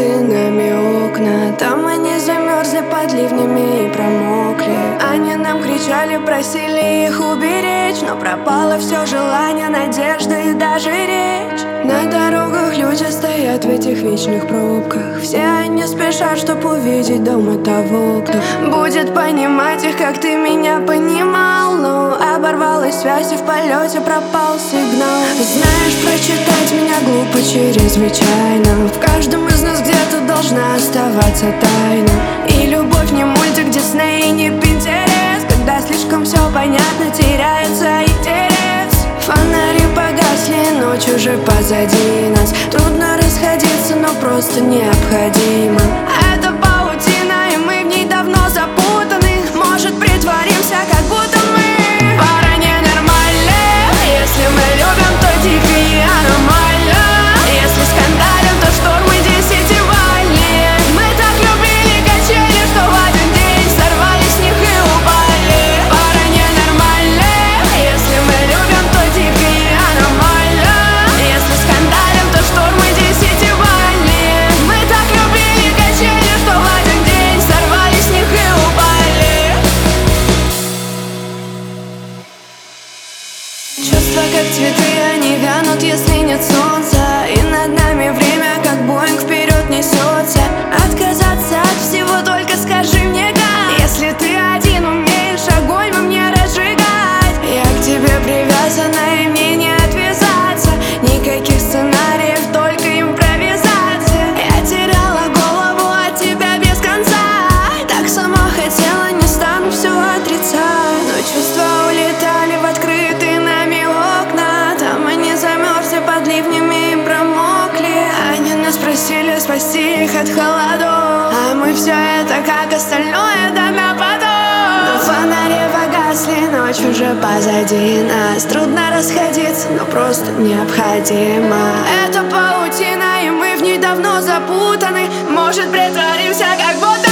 закрыты нами окна. Там они замерзли под ливнями и промокли. Они нам кричали, просили их уберечь, но пропало все желание, надежда и даже речь. На дорогах люди стоят в этих вечных пробках. Все они спешат, чтоб увидеть дома того, кто будет понимать их, как ты меня понимал. Но оборвалась связь и в полете пропал сигнал. Знаешь, прочитать меня глупо чрезвычайно. В каждом из нас где-то должна оставаться тайна. И любовь не мультик Дисней, не Пинтерест. Когда слишком все понятно, теряется интерес. Фонари погасли, ночь уже позади нас. Трудно расходиться, но просто необходимо. Это паутина, и мы в ней давно запутаны. Может, притворимся, как будто мы пара ненормальная. Если мы любим, то дико и аномально. Если скандалим, то штормы десятивальные. Мы так любили качели, что в один день сорвались с них и упали. Пара ненормальная. Если мы любим, то дико и аномально. Если скандалим, то штормы десятивальные. Мы так любили качели, что в один день сорвались с них и упали. Чувства как цветы, они вянут, если нет солнца. И над нами время, как Боинг, вперед несется. Отказаться от всего, только скажи мне как. Если ты один умеешь огонь во мне разжигать, я к тебе привязана, и мне не отвязаться. Никаких сценариев, только импровизация. Я теряла голову от тебя без конца. Так сама хотела, не стану все отрицать. Но чувства улетали в открытые нами окна. Там они замерзли под ливнями и промокли. Они нас просили спасти их от холодов, а мы все это, как остальное, да на потом. Но фонари погасли, ночь уже позади нас. Трудно расходиться, но просто необходимо. Это паутина, и мы в ней давно запутаны. Может, притворимся, как будто